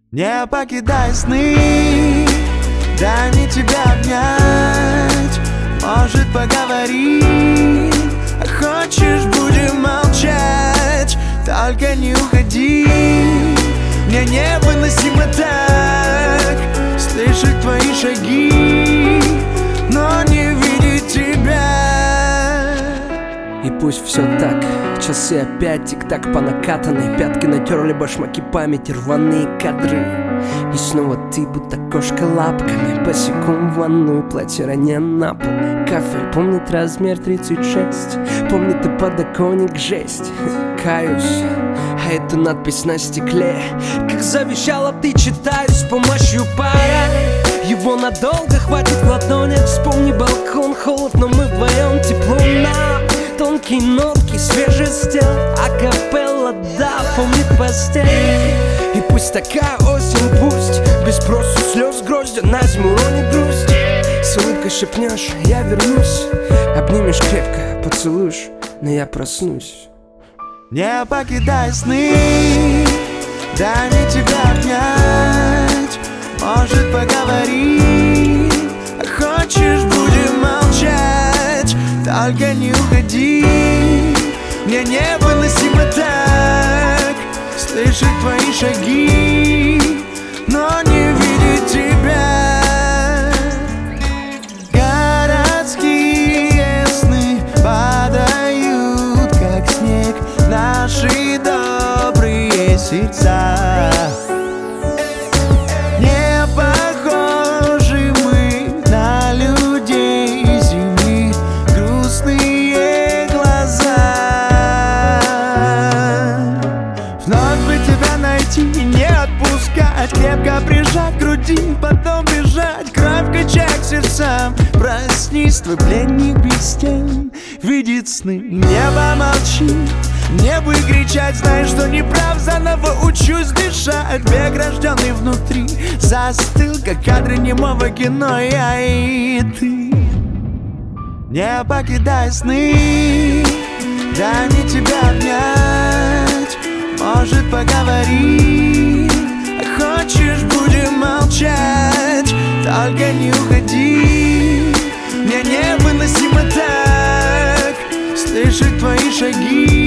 Не покидай сны, дай мне тебя обнять. Может, поговорим, а хочешь, будем молчать. Только не уходи, мне невыносимо так слышать твои шаги, но не видеть тебя. И пусть все так, часы опять тик-так по накатанной. Пятки натерли башмаки памяти, рваные кадры. И снова ты, будто кошка лапками, босиком в ванную, платье роня на пол. Кафель помнит размер 36, помнит и подоконник жесть. Каюсь, а эту надпись на стекле, как завещала, ты читаю с помощью пара. Его надолго хватит в ладонях. Вспомни балкон, холод, но мы вдвоем, тепло нам. Тонкие нотки, свежий стел, акапелла, да, помнит постель. И пусть такая осень, пусть без спросу слез гроздья на зиму уронит грусть. С улыбкой шепнешь, я вернусь, обнимешь крепко, поцелуешь, но я проснусь. Не покидай сны, дай мне тебя обнять. Может, поговорим, а хочешь, будем молчать. Только не уходи, мне невыносимо так слышать твои шаги, но не видеть тебя. Городские сны падают, как снег, наши добрые сердца. Не похожи мы на людей земли, грустные глаза. Вновь бы тебя найти и не отпускать, крепко прижать к груди, потом бежать, кровь качать к сердцам. Проснись, твой пленник без тен видит сны. Небо молчит, мне бы кричать, знаешь, что не прав, заново учусь дышать. Бег, рожденный внутри, застыл, как кадры немого кино, я и ты. Не покидай сны, дай мне тебя обнять. Может, поговорим, а хочешь, будем молчать. Только не уходи, мне невыносимо так слышать твои шаги,